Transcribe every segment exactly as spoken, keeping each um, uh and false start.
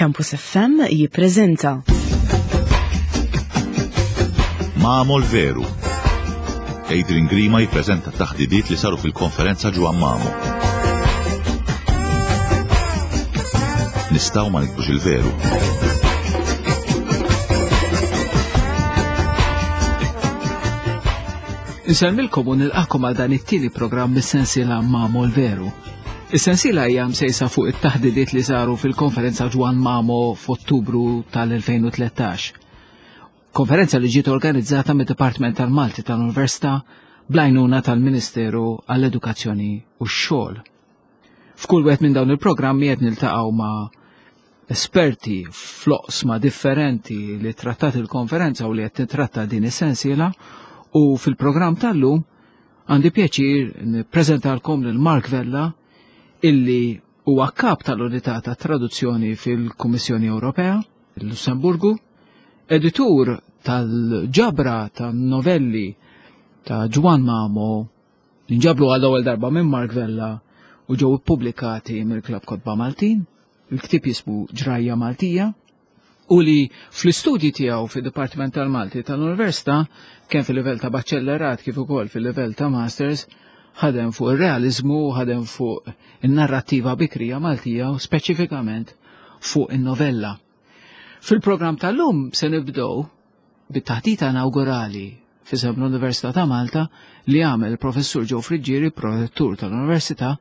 Campus F M jippreżenta Mamo l-veru. Adrian Grima jippreżenta t-taħdidiet li saru fil-konferenza ġewwa Mamo. Nistgħu ma nikbux il-veru. Insemmilkom u nilqakom għal dan it-tieni programm mis-sensiela Mamo l-veru. Is-sensiela hija msejsa fuq it-taħdidiet li saru fil-konferenza ġewwa Mamo f'Ottubru tal-elfejn u tlettax. Konferenza li ġiet organizzata mid-Dipartiment tal-Malti tal-Università bl-għajnuna tal-Ministeru għall-Edukazzjoni u x-Xogħol. F'kull wieħed minn dawn il-programmi qed niltaqgħu ma' esperti f'loqsma differenti li trattat il-konferenza u li qed titratta din is-sensiela u fil-programm tal-lum għandi pjaċir nippreżentalkom lil Mark Vella illi huwa kap tal-Unità tat Traduzzjoni fil-Kummissjoni Ewropea, il-Lussemburgu, editur tal-ġabra tan-novelli ta' Ġwan Mamo li nġablu għall-ewwel darba minn Mark Vella u ġew ippubblikati mill-Klabb Kotba Maltin, il-ktieb jismu Ġrajja Maltija, u li fl-istudji tiegħu fid-Dipartiment tal-Malti tal-Università kemm fil-livell ta' baċċellerat kif ukoll fil-livell ta' masters ħadem fuq ir-realiżmu, ħadem fuq in-narrattiva bikrija Maltija u speċifikament fuq in-novella. Fil-programm tal-lum se nibdew bit-taħdita inaugurali fisem l-Università ta' Malta li għamel il-Professur Joe Frigieri, prorettur tal-Università,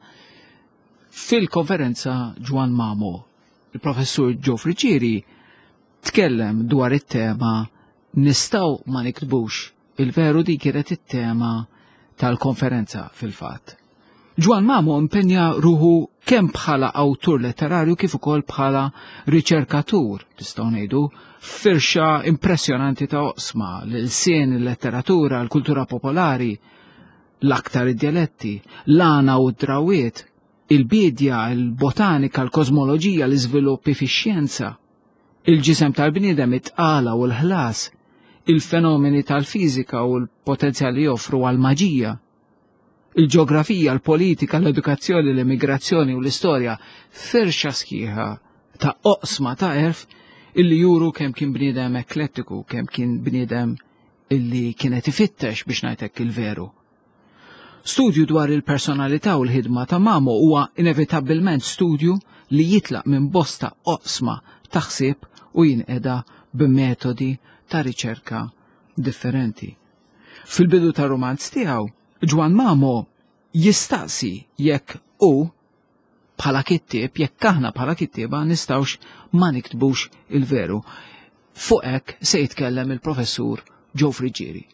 fil-konferenza Ġwan Mamo. Il-Professur Joe Frigieri tkellem dwar it-tema Nistgħu ma niktbux, il-veru di kienet it-tema tal-konferenza fil-fatt. Ġwan Mamo impenja ruħu kemm bħala awtur letterarju kif ukoll bħala riċerkatur, tistgħu ngħidu, firxa impressjonanti ta' oqsma l-sien, il-letteratura, l-kultura popolari, l-aktar id-dialetti, l-għana u d-drawiet, il-bidja, il-botanika, l-kozmoloġija, l-iżviluppi fix-xjenza, il-ġisem tal-bniedem it-tqala u l-ħlas, il-fenomeni tal-fiżika u l-potenzjal li joffru għal-maġija, il-ġeografija, l-politika, l-edukazzjoni, l-immigrazzjoni u l-istorja, firxa sħiħa ta' oqsma ta' erf illi juru kemm kien bniedem eklettiku, kemm kien bniedem illi kienet ifittex biex ngħidlek il-veru. Studju dwar il-personalità u l-ħidma ta' Mamo huwa inevitabbilment studju li jitlaq minn bosta oqsma ta' ħsieb u jinqeda b'metodi ta' riċerka differenti. Fil-bidu ta' romanz tiegħu Ġwan Mamo jistaqsi jekk u bħala kittieb, jekk aħna bħala kittieba nistgħux ma niktbux il-veru. Fuq hekk se jitkellem il-Professur Joe Frigieri.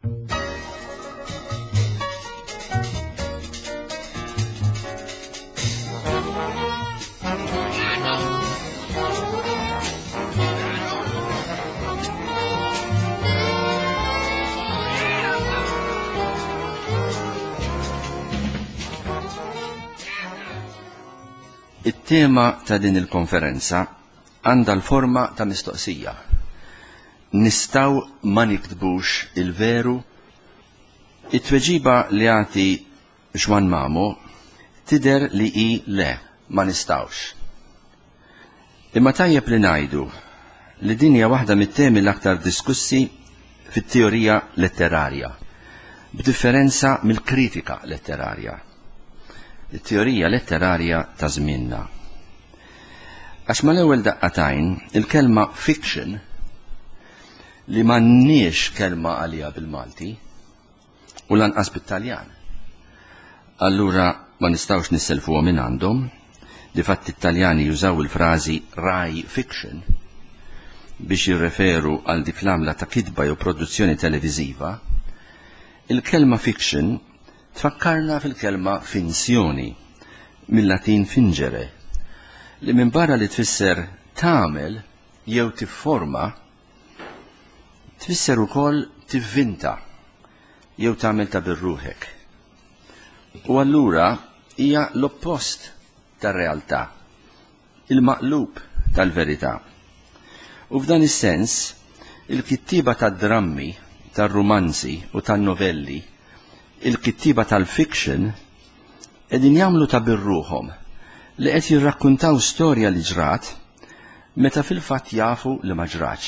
It-tema ta' din il-konferenza għandha l-forma ta' mistoqsija. Nistgħu ma niktbux il-veru? It-tweġiba li għati Ġwan Mamo tidher li hi le, ma nistgħux. Imma tajjeb li ngħidu li din hija waħda mit-temi l-aktar diskussi fit-teorija letterarja, b'differenza mill-kritika letterarja. Il-teorija letterarja ta' żmienna. Għax mal-ewwel daqqatajn il-kelma fiction li m'għandniex kelma għalija bil-Malti u lanqas bit-Taljan. Allura ma nistgħux nisselfuhom minn għandhom, difatt it-Taljani jużaw il-frażi rai fiction biex jirreferu għal dik l-għamla ta' kitba jew produzzjoni televiżiva. Il-kelma fiction tfakkarna fil-kelma finzjoni, mill-Latin fingere, li minn barra li tfisser tagħmel jew tifforma, tfisser ukoll tivvinta jew tagħmel ta' birruħek. U allura hija l-oppost tar-realtà, il-maqlub tal-verità. U f'dan is-sens, il-kittiba tad-drammi, tar-rumanzi u tan-novelli, il-kittiba tal-fiction edin jagħmlu ta' birruhom li qed jirrakkuntaw storja li ġrat meta fil-fatt jafu li ma ġrax.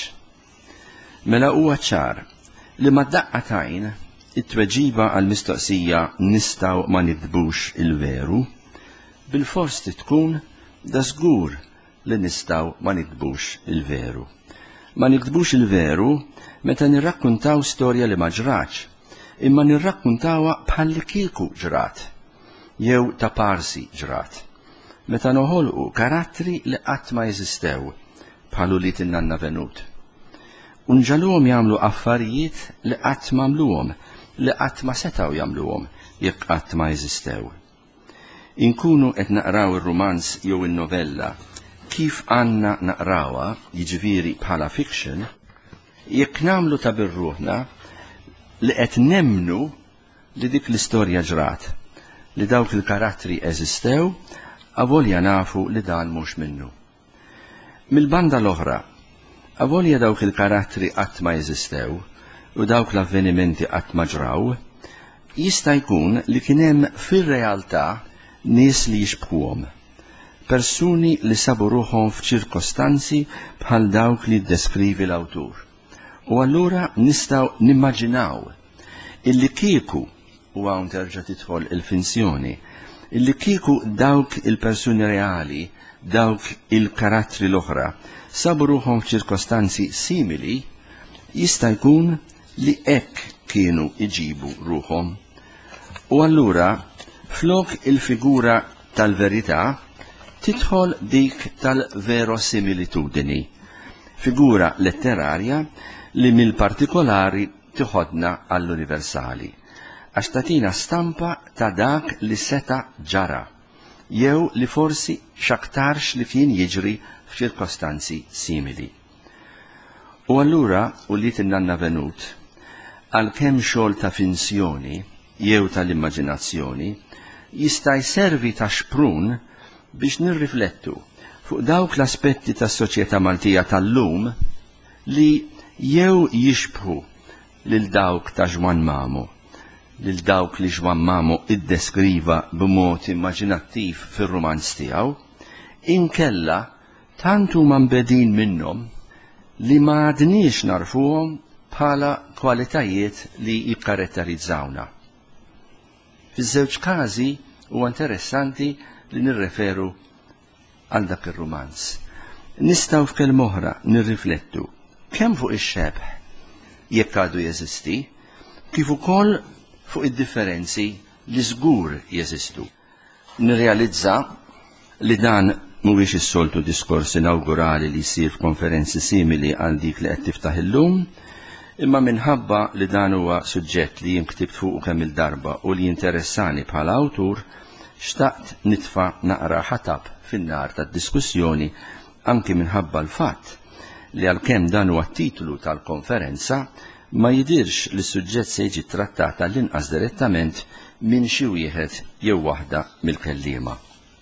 Mela huwa ċar li ma daqqatajn it-tweġiba għal-mistoqsija nistgħu ma nikdbux il-veru, bil-fors tkun da żgur li nistgħu ma nikdbux il-veru. Ma nikdbux il-veru meta nirrakkuntaw storja li ma ġrax, imma nirrakkuntawha bħalli kieku ġrat, jew ta' parsi ġrat. Meta noħolqu karattri li qatt ma jeżistew, bħalu li tinnanna venut. Unġaluhom jagħmlu affarijiet li qatt m'għamluhom, li qatt ma setgħu jagħmluhom jekk qatt ma jeżistew. Inkunu qed naqraw ir-rumanz jew in-novella kif għandna naqrawha, jiġifieri bħala fiction, jekk nagħmlu ta' birruħna li qed nemmnu li dik l-istorja ġrat, li dawk il-karattri eżistew, avolja nafu li dan mhux minnu. Mill-banda l-oħra, avolja dawk il-karattri qatt ma jeżistew u dawk l-avvenimenti qatt ma ġraw, jista' jkun li kien hemm fir-realtà nies li jixbħuhom, persuni li sabu ruħhom f'ċirkostanzi bħal dawk li ddeskrivi l-awtur. U allura nistgħu nimmaġinaw illi kieku, u hawn terġa' tidħol il-finzjoni, illi kieku dawk il-persuni reali, dawk il-karattri l-oħra, sabu ruħhom f'ċirkostanzi simili, jista' jkun li hekk kienu iġibu ruħhom. U allura, flok il-figura tal-verità, tidħol dik tal-verosimilitudini, figura letterarja li mill-partikolari tiħodna għall-universali, għax tatina stampa ta' dak li seta ġara, jew li forsi xaktarx li kien jiġri f'ċirkostanzi simili. U allura, u li tinnanna venut, għal-kemm xogħol ta' finzjoni, jew tal-immaġinazzjoni, jista' jservi ta' xprun biex nirriflettu fuq dawk l-aspetti tas-soċjetà Maltija tal-lum li jew jixbħu lil dawk ta' Ġwan Mamo, lil dawk li Ġwan Mamo iddeskriva b'mod immaġinattiv fir-rumanz tiegħu, inkella tant huma mbedin minnhom li ma għadniex narfuhom bħala kwalitajiet li jikkaratterizzawna. Fiż-żewġ każi huwa interessanti li nirreferu għal dak ir-rumanz. Nistgħu f'kelma oħra nirriflettu kemm fuq ix-xebħ jekk għadu jeżisti, kif ukoll fuq id-differenzi li żgur jeżistu. Nirrealizza li dan mhuwiex is-soltu diskors inawgurali li jsir f'konferenzi simili għal dik li qed tiftaħ illum, imma minħabba li dan huwa suġġett li jinktibt fuq kemm il-darba u li jinteressani bħala awtur, xtaqt nitfa' naqra ħatab fin-nar tad-diskussjoni anki minħabba l-fatt li għalkemm dan huwa t-titlu tal-konferenza ma jidirx li s-suġġett se jiġi trattat l-inqas direttament minn xi wieħed jew waħda mill-kelliema.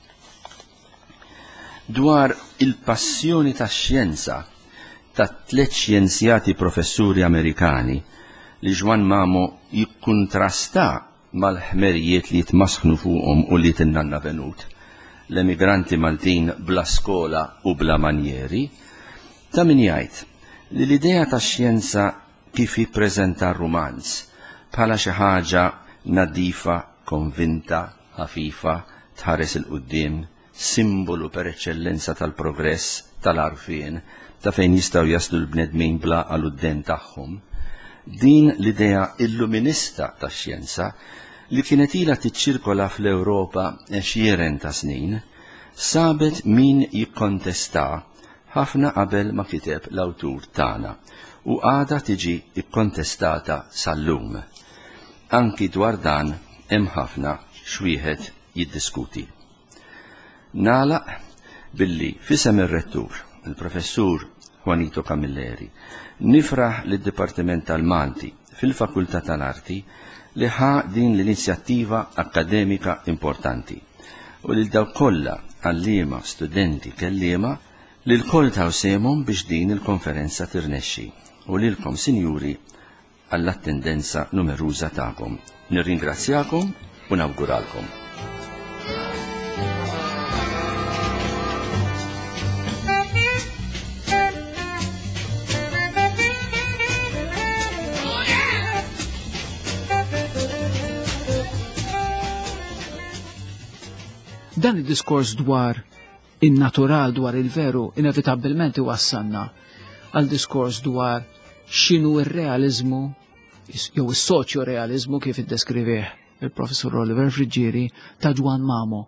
Dwar il-passjoni tax-xjenza ta' tliet xjenzjati professuri Amerikani li Ġwan Mamo jikkuntrasta mal-ħmerijiet li jitmasħnu fuqhom u li tinnanna venut, l-emigranti Maltin bla skola u bla manjeri, ta' min jgħid li l-idea tax-xjenza kif jippreżenta r-rumanz bħala xi ħaġa nadifa, konvinta, ħafifa, tħares il-qudiem, simbolu per eċċellenza tal-progress, tal-arfien, ta' fejn jistgħu jaslu l-bnedmin bla għal-udden tagħhom. Din l-idea illuminista tax-xjenza li kienet ilha tiċċirkola fl-Ewropa għexieren ta' snin, sabet min jikkontesta ħafna qabel ma kiteb l-awtur tagħna u għada tiġi ikkontestata sal-lum. Anki dwar dan hemm ħafna xwieħed jiddiskuti. Nagħlaq billi fisem ir-rettur, il-professur Juanito Camilleri, nifraħ lid-Dipartiment tal-Malti fil-Fakultà tal-Arti li ħa din l-inizjattiva akkademika importanti u lil dawk kollha għalliema, studenti, kelliema li l-koll taw semhom biex din il-konferenza tirnexxi u lilkom sinjuri għall-attendenza numeruża tagħkom. Nirringrazzjakom u nawguralkom. f'dan id-diskors dwar in-natural dwar il-veru inevitabilment iwassalna għal diskors dwar x'inhu r-realizmu jew is-soċjo-realizmu kif iddeskrivih il-professur Oliver Frigieri ta' Juan Mamo.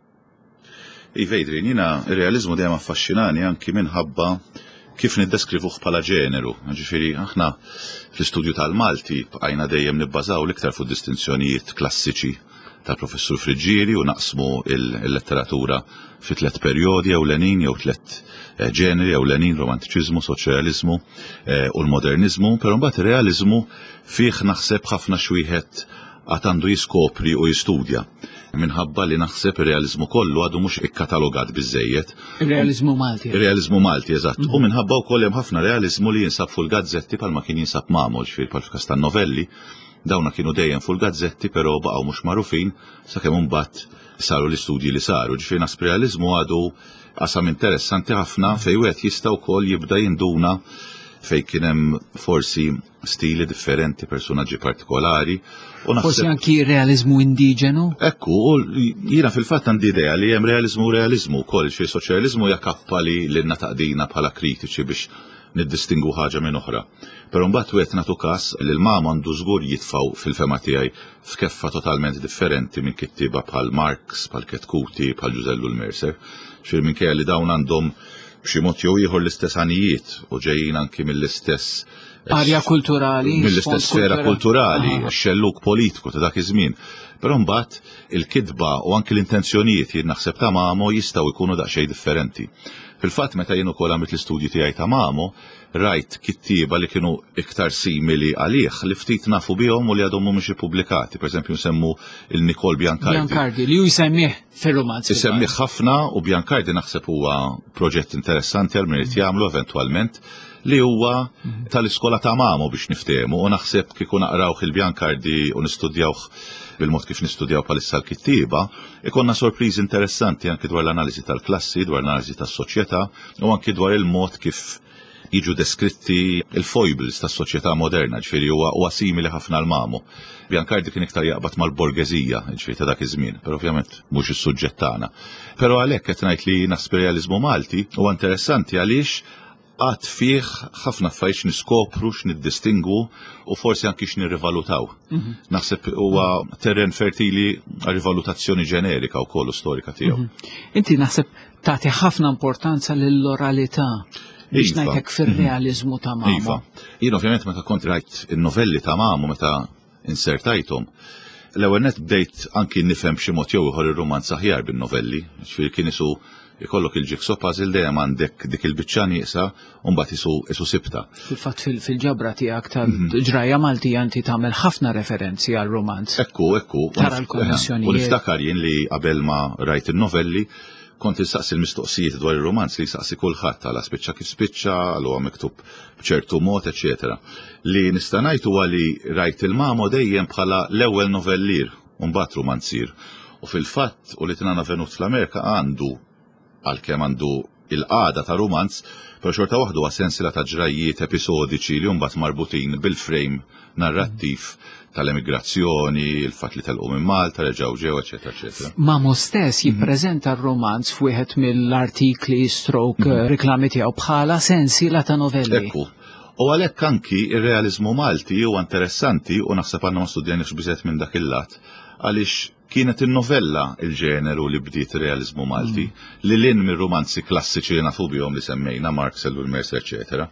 Iva Adrian, jiena ir-realizmu dejjem affaxxinani anki minħabba kif niddeskrivuh bħala ġeneru. Ġifieri aħna fl-istudju tal-Malti bqajna dejjem nibbażaw l-iktar fuq distinzjonijiet klassiċi tal-professur Frigieri u naqsmu il-letteratura fi tliet perjodi ewlenin jew tliet ġeneri ewlenin, romantiċiżmu, soċjaliżmu u l-modernizmu, però mbagħad ir-realiżmu fih naħseb ħafna xwieħed għad għandu jiskopri u jistudja. Minħabba li naħseb ir-realizmu kollu għadu mhux ikkatalogat biżejjed. Ir-realizmu Malti. Ir-realizmu Malti, eżatt. U minħabba wkoll hemm ħafna realizmu li jinsab fuq il-gazzetti bħalma kien jinsab Mamo, ġifieri bħal f'każ tan-novelli, dawna kienu dejjem fuq il-gazzetti però baqgħu mhux magħrufin sakemm imbagħad saru l-istudji li saru. Ġifieri naħseb realizmu għadu qasam interessanti ħafna fejn wieħed jista' wkoll jibda jinduna fejn kien hemm forsi stili differenti, personaġġi partikolari. Forsi anki realizmu indiġenu? Ekku, jiena fil-fatt għandi idea li hemm realizmu u realizmu wkoll, xi soċjaliżmu jakappa li lilna taqdina bħala kritiċi biex niddistingu ħaġa minn oħra. Però mbagħad wieħed nagħtu każ li l-Mamo għandu żgur jitfgħu fil-fema tiegħi f'keffa totalment differenti minn kittieba bħal Marx, bħal Ketkuti, bħal Giusello l-Mercer. Xir minkejja li dawn għandhom b'xi mod jew ieħor l-istess ħanijiet u ġejjin anki mill-istess arja kulturali, mill-istess sfera kulturali, xelluk politiku ta' dak iż-żmien. Però mbagħad il-kidba u anki l-intenzjonijiet jien naħseb ta' Mamo jistgħu jkunu daqsxejn differenti. Fil-fatt meta jien ukoll għamilt l-istudji tiegħi ta' Mamo, rajt kittieba li kienu iktar simili għalih li ftit nafu bihom u li għadhom mhumiex ippubblikati. Pereżempju nsemmu il-Nicole Biancardi. Biancardi li hu jsemmih fir-romanz. Isemmih ħafna u Biancardi naħseb huwa proġett interessanti għal min irid jagħmlu eventwalment li huwa tal-iskola ta' Mamo biex niftehmu u naħseb kieku naqrawh il-Biancardi u nistudjawh bil-mod kif nistudjaw bħalissa l-kittieba, ikonna sorpriżi interessanti anki dwar l-analiżi tal-klassi, dwar l-analiżi tas-soċjetà u anki dwar il-mod kif jiġu deskritti il-foibles tas-soċjetà moderna, ġifieri huwa huwa simili ħafna l Mamo. Biancardi kien iktar jaqbad mal-borgezija, ġifieri ta' dak iż-żmien, però ovvjament mhux is-suġġett tagħna. Però għalhekk qed ngħid li naħseb realiżmu Malti huwa interessanti għaliex għad fih ħafna affarijiet niskopru x'niddistingwu u forsi anki x'nirrivalutaw. Naħseb huwa terren fertili għal rivalutazzjoni ġenerika wkoll storika tiegħu. Inti naħseb tagħti ħafna importanza lill-oralità biex ngħidlek fir-realiżmu ta' Mamo. Iva. Jien ovvjament meta kont rajt in-novelli ta' Mamo meta insertajthom, l-ewwel nett bdejt anki nifhem b'xi mod jew ieħor ir-romanz aħjar bin-novelli, ġifieri kien isu ikollok il-jigsaw puzzle dejjem għandek dik il-biċċa nieqsa u mbagħad isu isu sibta. Fil-fatt fil-ġabra tiegħek tal-ġraja Malti inti tagħmel ħafna referenzi għal romanz. Ekku, ekku. Tara l-konnessjonijiet. U niftakar jien li qabel ma rajt in-novelli kont insaqsi l-mistoqsijiet dwar ir-romanz li jsaqsi kulħadd għal spiċċa kif spiċċa, għal huwa miktub b'ċertu mod, eċetera. Li nista' ngħid huwa li rajt il-Mamo dejjem bħala l-ewwel novellier u mbagħad romanzier. U fil-fatt u li tingħana venut fl-Amerika għandu għalkemm għandu il-qagħda ta' romanz, però xorta waħdu huwa sensiela ta' ġrajiet episodiċi li mbagħad marbutin bil-frame narrattiv tal-emigrazzjoni, il-fatt li telqu minn Malta, reġgħu ġew, eċetera, eċetera. Mamo stess jippreżenta r-romanz f'wieħed mill-artikli stroke riklami tiegħu bħala sensiela ta' novelli. Ekku. U għalhekk anki ir-realiżmu Malti huwa interessanti u naħseb għandna ma studjanix biżgħet minn dak il-lat għaliex kienet il-novella il-ġeneru li bdiet realizmu Malti, li l-in minn romanzi klassiċi li nafu bihom li semmejna, Marx, Mercer, eccetera.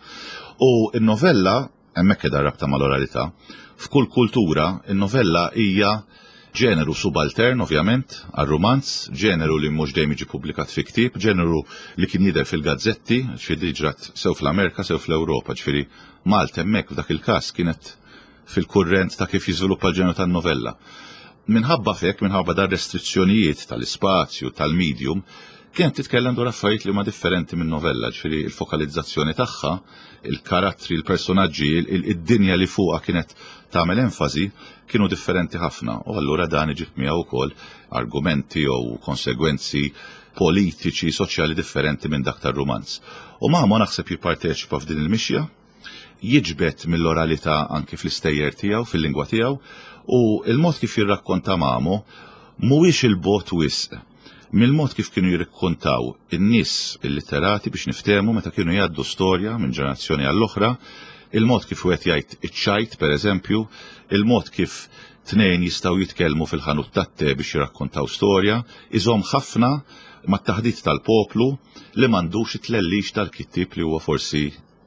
U il-novella, hemmhekk qiegħda rabta mal-oralità, f'kull kultura, il-novella hija ġeneru subaltern, ovvjament, għal-romanz, ġeneru li mhux dejjem jiġi pubblikat fi ktieb, ġeneru li kien jidher fil-gazzetti, ġifieri ġrat sew fl-Amerika, sew fl-Ewropa, ġifieri Malta hemmhekk f'dak il-każ kienet fil-kurrent ta' kif jiżviluppa l-ġeneru tan-novella. Minħabba fek, minħabba dar restrizzjonijiet tal-ispazju, tal-medium, kienet titkellem dwar affarijiet li huma differenti minn novella, ġifieri il-fokalizzazzjoni tagħha, il-karattri, il-personaġġi, id-dinja li fuqha kienet tagħmel enfasi, kienu differenti ħafna. U allura dan iġib miegħu wkoll argumenti jew konsegwenzi politiċi, soċjali differenti minn dak tar-romanz. U Mamo naħseb jipparteċipa f'din il-mixja, jiġbed mill-oralità anki fl-istejjer tiegħu, fil-lingwa tiegħu, u il-mod kif jirrakkonta Mamo mhuwiex il-bot wisq. mill-mod kif kienu jirrakkontaw in-nies il-litterati biex niftehmu meta kienu jgħaddu storja minn ġenerazzjoni għall-oħra, il-mod kif wieħed jgħid iċ-ċajt pereżempju, il-mod kif tnejn jistgħu jitkellmu fil-ħanut tat-te biex jirrakkontaw storja, iżhom ħafna mat-taħdit tal-poplu li m'għandux it-tlellix tal-kittieb li huwa forsi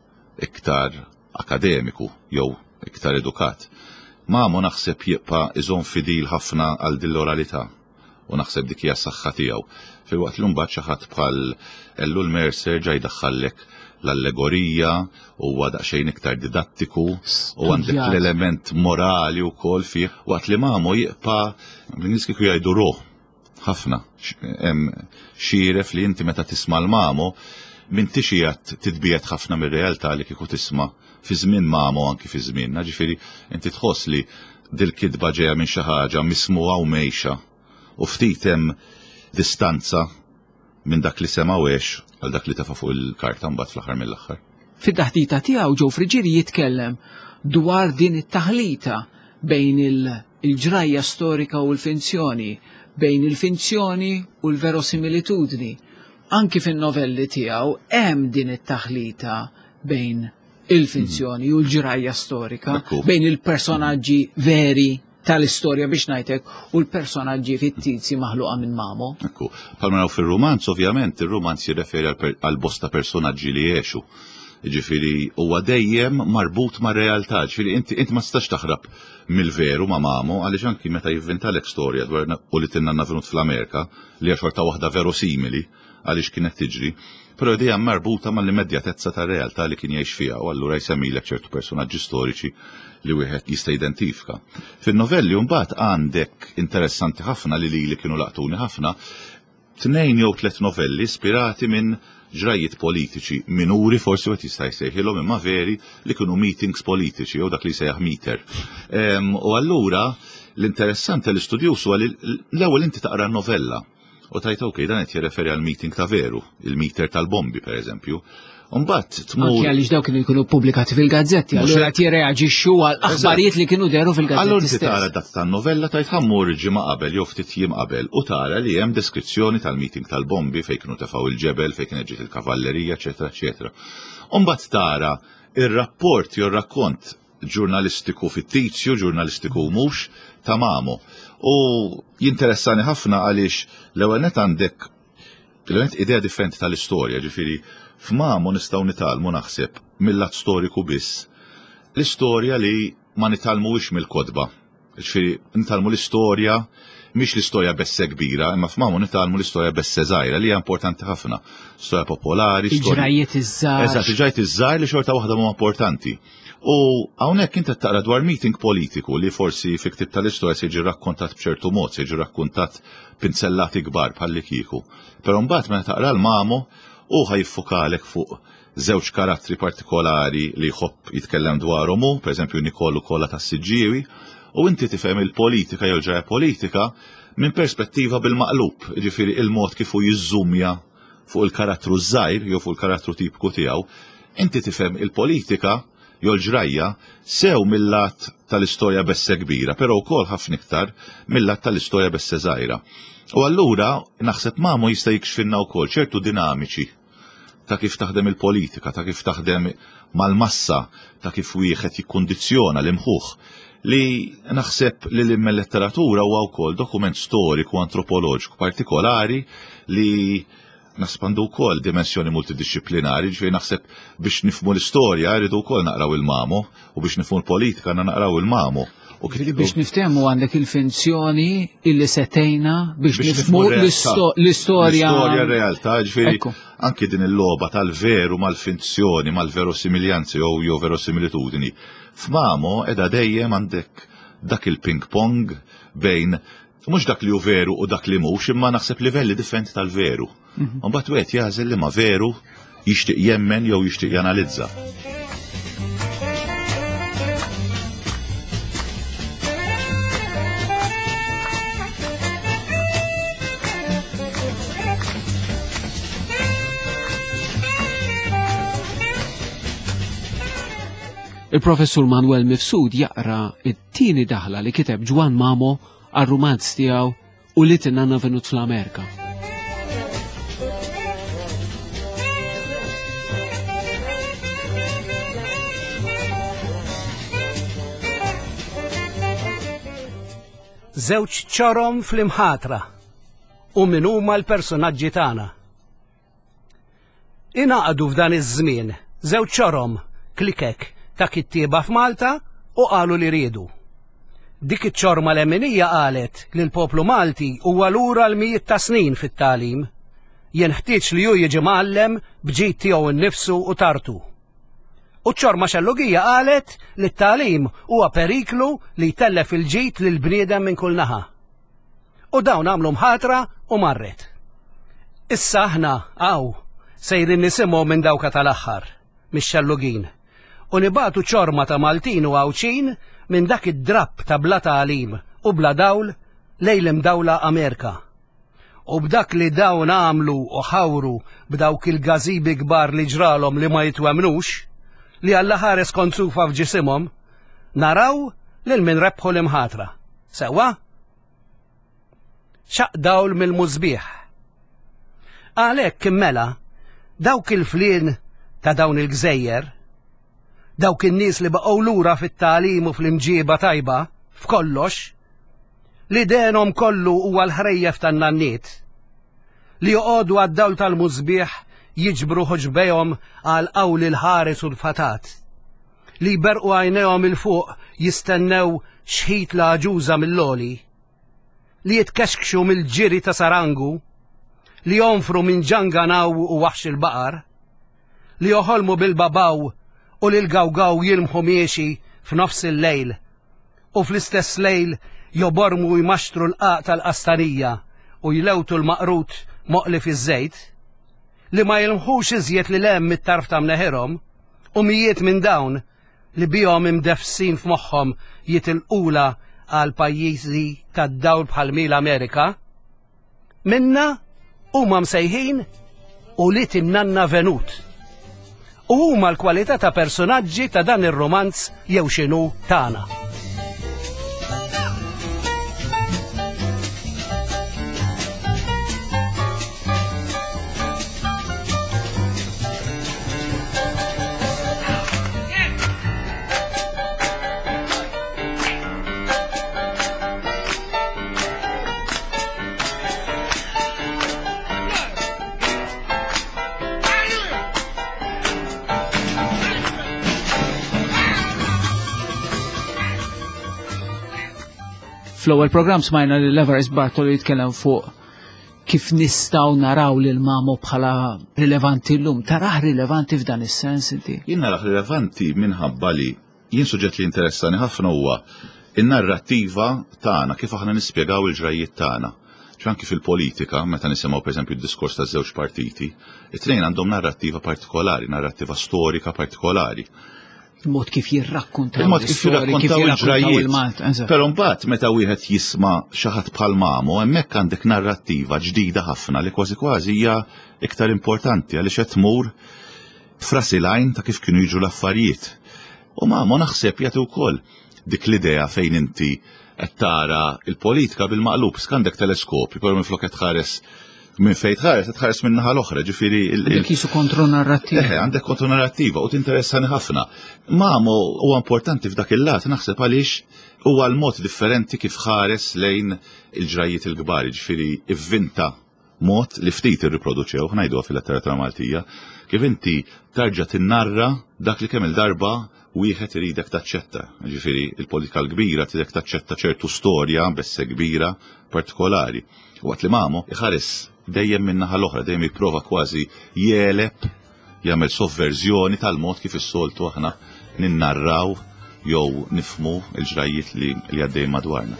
iktar akademiku jew iktar edukat. Mamo naħseb jibqa' iżhom fidil ħafna għal din l-oralità u naħseb dik hija s-saħħa tiegħu. Filwaqt li mbagħad xi ħadd bħal Ellul Mercer ġaj daħħallek l-allegorija huwa daqsxejn iktar didattiku u għandek l-element morali wkoll fih, waqt li Mamo jibqa' bl-Ingliż kieku jgħidu ruh ħafna. Hemm xieref li inti meta tisma' l-Mamo m'intix qiegħed titbiegħed ħafna mir-realtà li kieku tisma' fi żmien Mamo anki fi żmienna, ġifieri inti tħoss li dil-kidba ġejja minn xi ħaġa mismuha u mejxa u ftit hemm distanza minn dak li semawiex għal dak li tafa' fuq il-karta mbagħad fl-aħħar mill-aħħar. Fid-daħdita tiegħu ġew Friġieri jitkellem dwar din it-taħlita bejn il-ġrajja storika u l-finzjoni, bejn il-finzjoni u l-verosimilitudni. Anki fin-novelli tiegħu hemm din it-taħlita bejn il-finzjoni u l-ġrajja storika, bejn il-personaġġi veri tal-istorja biex ngħidlek u l-personaġġi fittizji maħluqa minn Mamo. Ekku, bħalma naraw fir-romanz, ovvjament, ir-romanz jirreferi għal bosta personaġġi li jgħixu. Ġifieri huwa dejjem marbut ma' realtà, ġifieri inti inti ma tistax taħrab mill-veru ma' Mamo għaliex anki meta jivvintalek storja dwar u li tinna navnut fl-Amerika li hija xorta waħda verosimili għaliex kienet tiġri, però dejjem marbuta mal-immedjatezza tar-realtà li kien jgħix fiha u allura jsemmilek ċertu personaġġi storiċi li wieħed jista' jidentifika. Fin-novelli mbagħad għandek interessanti ħafna li lili kienu laqtuni ħafna, tnejn jew tliet novelli ispirati minn ġrajiet politiċi minuri forsi wieħed jista' jsejħilhom imma veri li kienu meetings politiċi jew dak li jsejjaħ meter. U allura l-interessanti l-istudjus huwa li l-ewwel inti taqra n-novella u tajt okej dan qed jirreferi għal meeting ta' veru, il-meter tal-bombi pereżempju. Mbagħad tmur anke għaliex dawk kienu jkunu pubblikati fil-gazzetti, allura qed jirreaġixxu għal aħbarijiet li kienu deru fil-gazzetti. Allura inti tara dak tan-novella tajt ħammur ġimgħa qabel jew ftit jiem qabel u tara li hemm deskrizzjoni tal-meeting tal-bombi fejn kienu tefgħu il-ġebel, fejn kienet ġiet il-kavallerija, eċetera, eċetera. U mbagħad tara ir-rapport jew rakkont ġurnalistiku fittizju, ġurnalistiku mhux ta' Mamo. U jinteressani ħafna għaliex l-ewwel net għandek l-ewwel net idea differenti tal-istorja, ġifieri f'Mamo nistgħu nitalmu naħseb mill-lat storiku biss l-istorja li ma nitalmuwix mill-kodba. Ġifieri nitalmu l-istorja mhix l-istorja besse kbira, imma f'Mamo nitalmu l-istorja besse żgħira li hija importanti ħafna. Storja popolari, il-ġrajiet iż-żgħar. Eżatt, il-ġrajiet iż-żgħar li xorta waħda huma importanti. U hawnhekk inti taqra dwar meeting politiku li forsi fi ktieb tal-istorja se jiġi rakkontat b'ċertu mod, se jiġi rakkontat pinzellati kbar bħalli kieku. Però mbagħad meta taqra l-Mamo u ħajfukalek fuq żewġ karattri partikolari li jħobb jitkellem dwarhom hu, pereżempju Nikollu Kolla tas-Siġġiewi, u inti tifhem il-politika jew ġraja politika minn perspettiva bil-maqlub, ġifieri il-mod kif hu jiżżumja fuq il-karattru żgħir jew fuq il-karattru tipiku tiegħu, inti tifhem il-politika jew l-ġrajja sew mill-lat tal-istorja besse kbira, però wkoll ħafna iktar mill-lat tal-istorja besse żgħira. U allura naħseb Mamo jista' jikxfinna wkoll ċertu dinamiċi ta' kif taħdem il-politika, ta' kif taħdem mal-massa, ta' kif wieħed jikkundizzjona l-imħuħ li naħseb li l-letteratura huwa wkoll dokument storiku antropoloġiku partikolari li naspandu wkoll dimensjoni multidisciplinari, ġifieri naħseb biex nifhmu l-istorja rridu wkoll naqraw il-Mamo u biex nifhmu l-politika naqraw il-Mamo. Biex niftehmu għandek il-finzjoni illi setejna biex nifhmu l-istorja. L-istorja realtà, ġifieri anki din il-logħba tal-veru mal-finzjoni, mal-verosimiljanza jew jew verosimilitudini. F'Mamo qiegħda dejjem għandek dak il-ping pong bejn mhux dak li hu veru u dak li mhux, imma naħseb livelli differenti tal-veru. Mbagħad wieħed jażel li ma veru jixtieq jemmen jew jixtieq janalizza. Il-professur Manuel Mifsud jaqra it-tieni daħla li kiteb Ġwan Mamo għal-rumanz tiegħu u li tinna venut fl-Amerika. żewġ ċorom fl-imħatra u min huma l-personaġġi tagħna. Ingħaqdu f'dan iż-żmien żewġ ċorom klikek ta' kittieba f'Malta u qalu li riedu. Dik iċ-ċorma lemminija qalet li l-poplu Malti huwa lura l-mijiet ta' snin fit-tagħlim, jien ħtieġ li hu jiġi mgħallem bġid tiegħu innifsu u tartu. U ċ-ċorma xellugija qalet li t-tagħlim huwa periklu li jtellef il-ġid lil bniedem minn kull naħa. U dawn għamlu mħatra u marret. Issa aħna hawn sejrin nisimgħu minn dawka tal-aħħar mix-xellugin u nibagħtu ċorma ta' Maltin u Għawċin minn dak id-drapp ta' bla tagħlim u bla dawl lejn imdawla Amerka. U b'dak li dawn għamlu u ħawru b'dawk il-gażibi kbar li ġralhom li ma jitwemnux, li Alla ħares konzufa f'ġisimhom, naraw lil min rebħu l-imħatra. Sewa? Xaq dawl mill-mużbieħ. Għalhekk immela dawk il-flien ta' dawn il-gżejjer, dawk in-nies li baqgħu lura fit-tagħlim u fl-imġieba tajba f'kollox, li denhom kollu huwa l-ħrejjef tan-nanniet, li joqogħdu għad-dawl tal-mużbieħ jiġbru ħoġbejhom għal qawl il-ħares u l-fatat, li jberqu għajnejhom il-fuq jistennew xħit l-aġuża mill-loli, li jitkexkxu mill-ġiri ta' sarangu, li jonfru minn ġanganaw u waħx il-baqar, li joħolmu bil-babaw u li l-gawgaw jilmħu miexi f'nofs il-lejl u fl-istess lejl jobormu jmaxtru l-qaq tal-qastanija u jlewtu l-maqrut moqlif iż-żejt, li ma jilmħux iżjed li lem mit-tarf ta' mneħirhom u mijiet minn dawn li bihom imdefsin f'moħħhom jitilqula għal pajjiżi tad-dawl bħal mill-Amerika, minna huma msejħin u li tinnanna venut. U huma l-kwalità ta' personaġġi ta' dan ir-romanz jew x'inhu tagħna. Fl-ewwel programm smajna li Everest Bartolo jitkellem fuq kif nistgħu naraw lil mamu bħala rilevanti llum. Taraħ rilevanti f'dan is-sens inti? Jien naraħ rilevanti minħabba li jien suġġett li interessani ħafna huwa in-narrattiva tagħna kif aħna nispjegaw il-ġrajiet tagħna. Anki fil-politika, meta nisimgħu pereżempju d-diskors ta' żewġ partiti, it-tnejn għandhom narrattiva partikolari, narrattiva storika partikolari. Il-mod kif jirrakkuntaw il-mod kif jirrakkuntaw il-ġrajiet. Però mbagħad meta wieħed jisma' xi ħadd bħal mamu, hemmhekk għandek narrattiva ġdida ħafna li kważi kważi hija iktar importanti għaliex qed tmur frasilajn ta' kif kienu jiġu l-affarijiet. U mamu naħseb jagħti wkoll dik l-idea fejn inti qed tara il-politika bil-maqlub skandek teleskopi, però minflok qed tħares minn fejn tħares, tħares minn naħa l-oħra, ġifieri għandek kisu kontronarrattiva. Eh, għandek kontronarrattiva u tinteressani ħafna. Mamu huwa importanti f'dak il-lat naħseb għaliex huwa l-mod differenti kif ħares lejn il-ġrajiet il-kbar, ġifieri ivvinta mod li ftit irriproduċew, ngħiduha fil-letteratura Maltija, kif inti tarġa' tinnarra dak li kemm il-darba wieħed iridek taċċetta. Ġifieri il-politika l-kbira tidek taċċetta ċertu storja besse kbira partikolari. Waqt li mamu iħares dejjem minn naħa l-oħra, dejjem jipprova kważi jeleb jagħmel sovverżjoni tal-mod kif is-soltu aħna ninnarraw jew nifhmu l-ġrajiet li għaddej madwarna.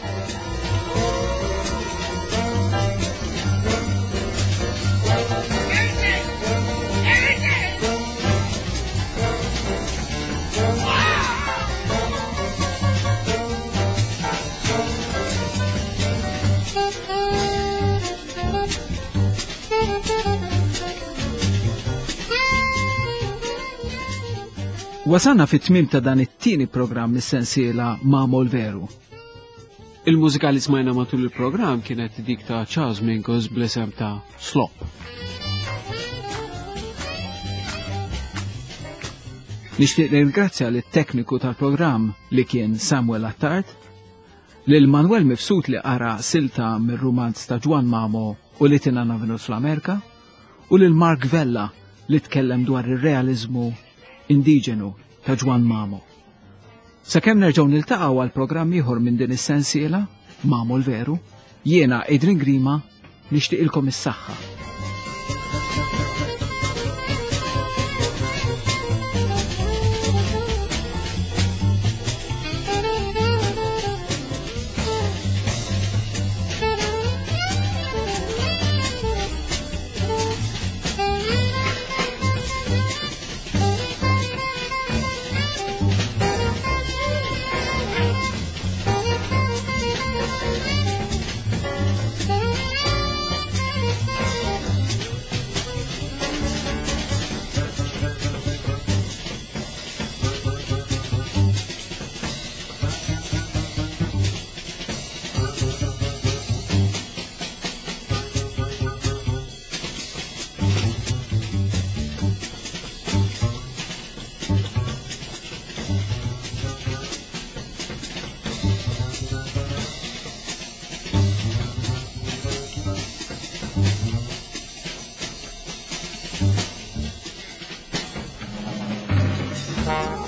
Wasanna fit-tmim ta' dan it-tieni programm mis-sensiela Mamu l-Veru. Il-mużika li smajna matul il-programm kienet dik ta' Charles Mingus bl-isem ta' Slop. Nixtieq ringrazzja lit-tekniku tal-programm li kien Samuel Attard, Lil Manuel Mifsud li qara silta mir-rumanz ta' Juan Mamo u li tinana Venus fl-Amerika, u lil Mark Vella li tkellem dwar ir-realizmu indiġenu ta' Juan Mamo. Sakemm nerġgħu niltaqgħu għal programm ieħor minn din is-sensiela, Mamo l-veru, jiena Adrian Grima nixtieqilkom is-saħħa. Bye.